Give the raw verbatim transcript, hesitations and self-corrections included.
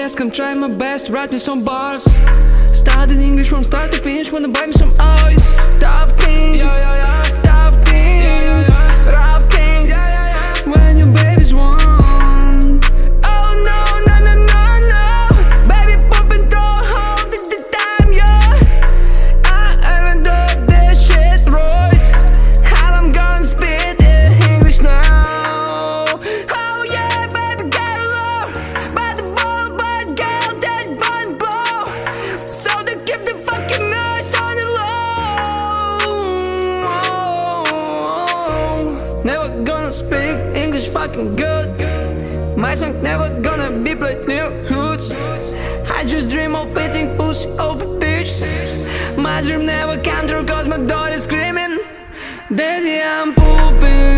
desk, I'm trying my best to write me some bars. Studied English from start to finish, wanna buy me some eyes. Tough thing, yeah, yeah, yeah. Tough thing, yeah, yeah, yeah. Rough thing, yeah, yeah, yeah. When your baby's one. Oh no, no, no, no, no. Baby popping through all the, the time, yeah. I haven't done this shit right. How I'm gonna spit in English now. Oh yeah, baby, get along. By the ball, but girl, that bun blow. So they keep the fucking noise on the low. Never gonna speak English fucking good. My song never gonna be played near hoods. I just dream of eating pussy over bitches. My dream never come true cause my daughter's screaming, Daddy, I'm pooping.